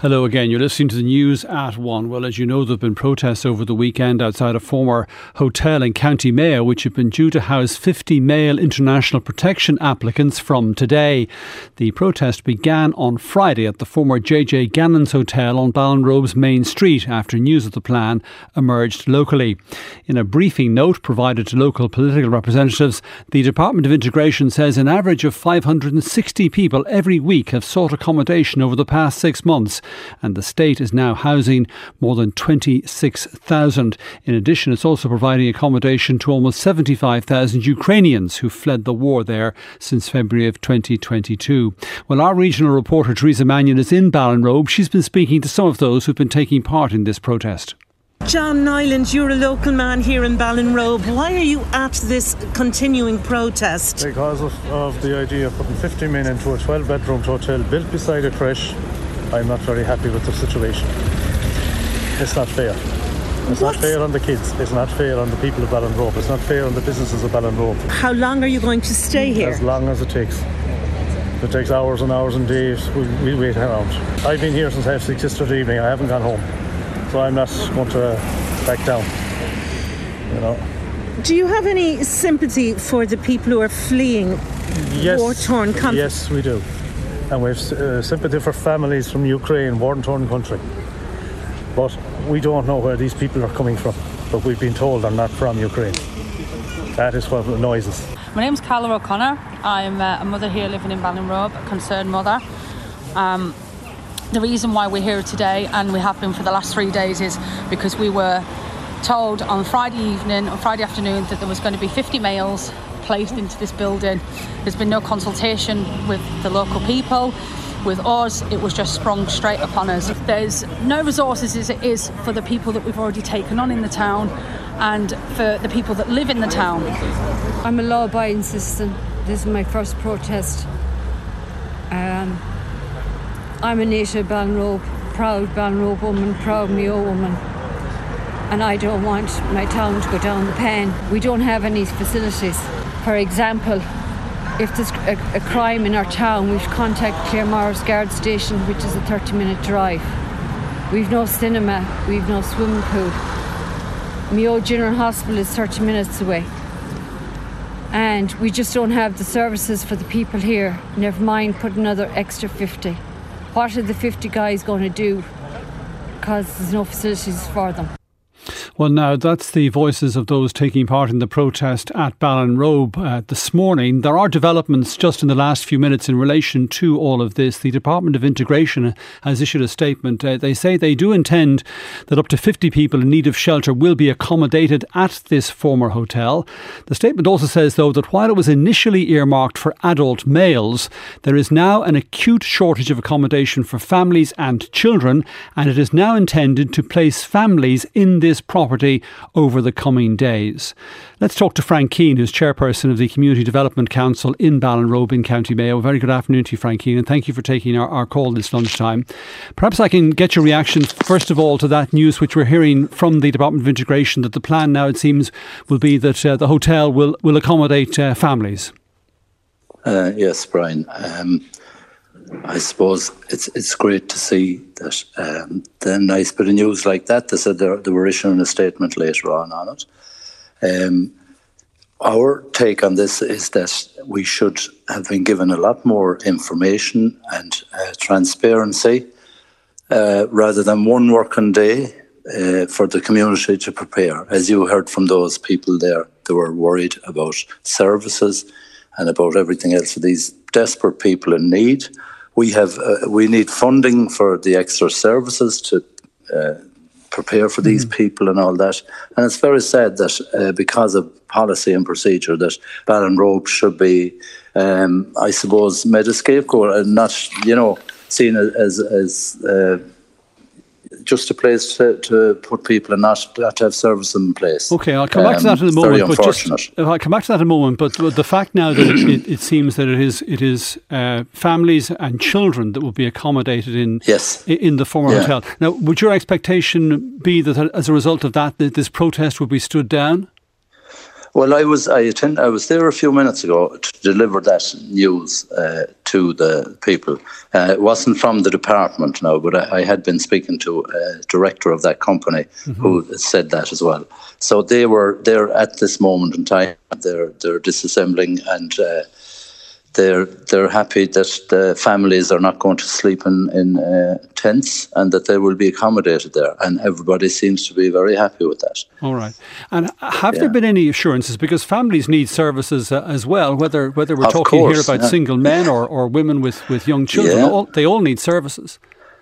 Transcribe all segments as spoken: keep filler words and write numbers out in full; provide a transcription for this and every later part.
Hello again. You're listening to the news at one. Well, as you know, there have been protests over the weekend outside a former hotel in County Mayo, which had been due to house fifty male international protection applicants from today. The protest began on Friday at the former J J Gannon's Hotel on Ballinrobe's main street after news of the plan emerged locally. In a briefing note provided to local political representatives, the Department of Integration says an average of five hundred sixty people every week have sought accommodation over the past six months. And the state is now housing more than twenty-six thousand. In addition, it's also providing accommodation to almost seventy-five thousand Ukrainians who fled the war there since February of twenty twenty-two. Well, our regional reporter Teresa Mannion is in Ballinrobe. She's been speaking to some of those who've been taking part in this protest. John Nyland, you're a local man here in Ballinrobe. Why are you at this continuing protest? Because of, of the idea of putting fifty men into a twelve bedroom hotel built beside a creche. I'm not very happy with the situation. It's not fair. It's what? Not fair on the kids. It's not fair on the people of Ballinrobe. It's not fair on the businesses of Ballinrobe. How long are you going to stay here? As long as it takes. If it takes hours and hours and days, we'll, we'll wait around. I've been here since half six yesterday evening. I haven't gone home. So I'm not going to back down. You know. Do you have any sympathy for the people who are fleeing yes. war-torn countries? Yes, we do. And we have uh, sympathy for families from Ukraine, war-torn country. But we don't know where these people are coming from. But we've been told they're not from Ukraine. That is what annoys us. My name's Carla O'Connor. I'm uh, a mother here living in Ballinrobe, a concerned mother. Um, the reason why we're here today, and we have been for the last three days, is because we were told on Friday evening, or Friday afternoon, that there was going to be fifty males placed into this building. There's been no consultation with the local people. With us, it was just sprung straight upon us. There's no resources as it is for the people that we've already taken on in the town and for the people that live in the town. I'm a law-abiding citizen. This is my first protest. Um, I'm a native Ballinrobe, proud Ballinrobe woman, proud Mayo woman. And I don't want my town to go down the pan. We don't have any facilities. For example, if there's a, a crime in our town, we should contact Claremorris Guard Station, which is a thirty minute drive. We've no cinema, we've no swimming pool. Mayo General Hospital is thirty minutes away. And we just don't have the services for the people here. Never mind put another extra fifty. What are the fifty guys going to do? Because there's no facilities for them. Well, now, that's the voices of those taking part in the protest at Ballinrobe uh, this morning. There are developments just in the last few minutes in relation to all of this. The Department of Integration has issued a statement. Uh, they say they do intend that up to fifty people in need of shelter will be accommodated at this former hotel. The statement also says, though, that while it was initially earmarked for adult males, there is now an acute shortage of accommodation for families and children, and it is now intended to place families in this property over the coming days. Let's talk to Frank Keane, who's chairperson of the Community Development Council in Ballinrobe in County Mayo. Very good afternoon to you, Frank Keane, and thank you for taking our, our call this lunchtime. Perhaps I can get your reaction, first of all, to that news which we're hearing from the Department of Integration, that the plan now, it seems, will be that uh, the hotel will, will accommodate uh, families. Uh, yes, Brian. Um, I suppose it's it's great to see that um, the nice bit of news like that. They said they were issuing a statement later on on it. Um, our take on this is that we should have been given a lot more information and uh, transparency uh, rather than one working day uh, for the community to prepare. As you heard from those people there, they were worried about services and about everything else for these desperate people in need. We have uh, we need funding for the extra services to uh, prepare for these mm. people and all that. And it's very sad that uh, because of policy and procedure that Ballinrobe should be, um, I suppose, made a scapegoat and not, you know, seen as as uh, just a place to, to put people and not, not to have service in place. Okay, I'll come back um, to that in a moment. But just, I'll come back to that in a moment. But the fact now that it, it, it seems that it is it is uh, families and children that will be accommodated in yes. in the former yeah. hotel. Now, would your expectation be that as a result of that, that this protest would be stood down? Well, I was I attend, I was there a few minutes ago to deliver that news uh, to the people. Uh, it wasn't from the department now, but I, I had been speaking to a director of that company mm-hmm. who said that as well. So they were there at this moment in time. They're they're disassembling and. Uh, They're they're happy that the families are not going to sleep in, in uh, tents and that they will be accommodated there. And everybody seems to be very happy with that. All right. And have yeah. there been any assurances? Because families need services uh, as well, whether whether we're of talking course, here about yeah. single men or, or women with, with young children. Yeah. All, they all need services.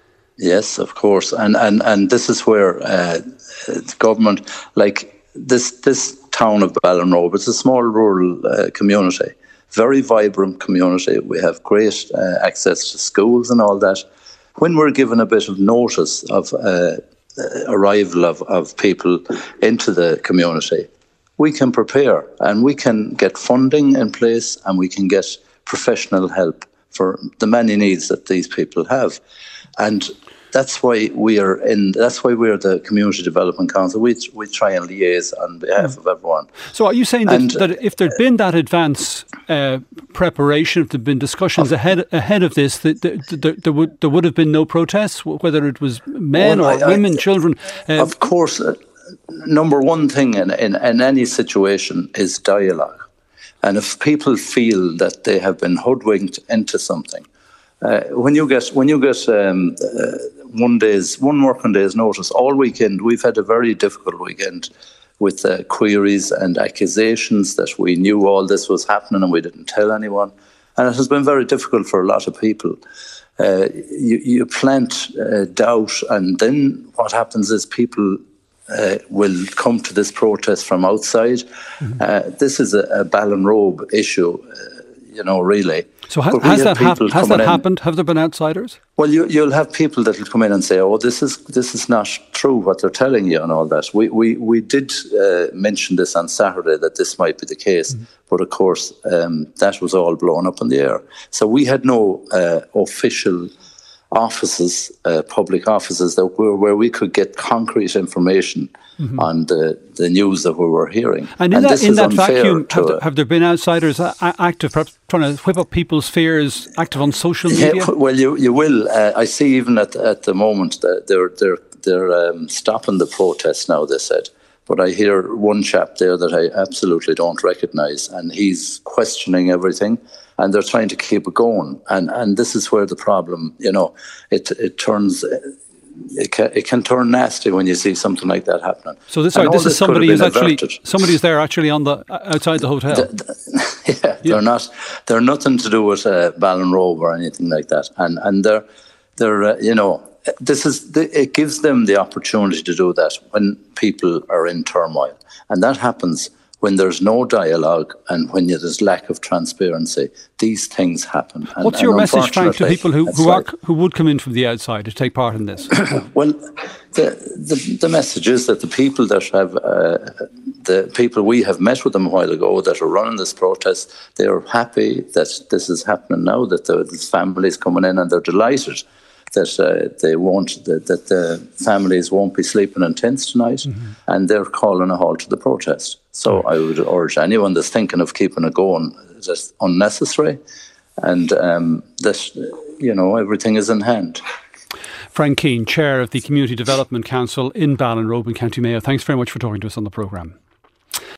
Yes, of course. And and, and this is where uh, the government, like this, this town of Ballinrobe, it's a small rural uh, community. Very vibrant community. We have great uh, access to schools and all that. When we're given a bit of notice of uh, arrival of, of people into the community, we can prepare and we can get funding in place and we can get professional help for the many needs that these people have. And that's why we are in. That's why we're the Community Development Council. We we try and liaise on behalf of everyone. So, are you saying that, and, that if there'd been that advance uh, preparation, if there'd been discussions of, ahead ahead of this, that, that, that there would there would have been no protests, whether it was men well, or I, women, I, children? Uh, of course, uh, number one thing in, in in any situation is dialogue, and if people feel that they have been hoodwinked into something. Uh, when you get when you get um, uh, one day's one working day's notice all weekend, we've had a very difficult weekend with uh, queries and accusations that we knew all this was happening and we didn't tell anyone, and it has been very difficult for a lot of people. Uh, you, you plant uh, doubt, and then what happens is people uh, will come to this protest from outside. Mm-hmm. Uh, this is a, a Ballinrobe issue, uh, you know, really. So ha- has that, hap- has that happened? Have there been outsiders? Well, you, you'll have people that will come in and say, "Oh, this is this is not true what they're telling you," and all that. We we we did uh, mention this on Saturday that this might be the case, mm-hmm. but of course um, that was all blown up in the air. So we had no uh, official offices, uh, public offices that were where we could get concrete information mm-hmm. on the, the news that we were hearing. And in and that, this in is that vacuum, have there, uh, have there been outsiders active, perhaps trying to whip up people's fears, active on social media? Yeah, well, you you will. Uh, I see even at at the moment that they're they're they're um, stopping the protests now. They said. But I hear one chap there that I absolutely don't recognise, and he's questioning everything, and they're trying to keep it going. And and this is where the problem, you know, it it turns, it can, it can turn nasty when you see something like that happening. So this, sorry, this is somebody who's actually somebody's there actually on the outside the hotel. The, the, yeah, yeah, they're not. They're nothing to do with uh, Ballinrobe or anything like that, and and they're they're uh, you know. This is the, it gives them the opportunity to do that when people are in turmoil, and that happens when there's no dialogue and when there's lack of transparency. These things happen. And, What's your and message, Frank, to people who who, are, like, who would come in from the outside to take part in this? Well, the, the the message is that the people that have uh, the people we have met with them a while ago that are running this protest, they are happy that this is happening now. That the, the families coming in and they're delighted that uh, they won't, that, that the families won't be sleeping in tents tonight, mm-hmm. and they're calling a halt to the protest. So I would urge anyone that's thinking of keeping it going, that's unnecessary, and um, that, you know, everything is in hand. Frank Keane, Chair of the Community Development Council in Ballinrobe in County Mayo, thanks very much for talking to us on the programme.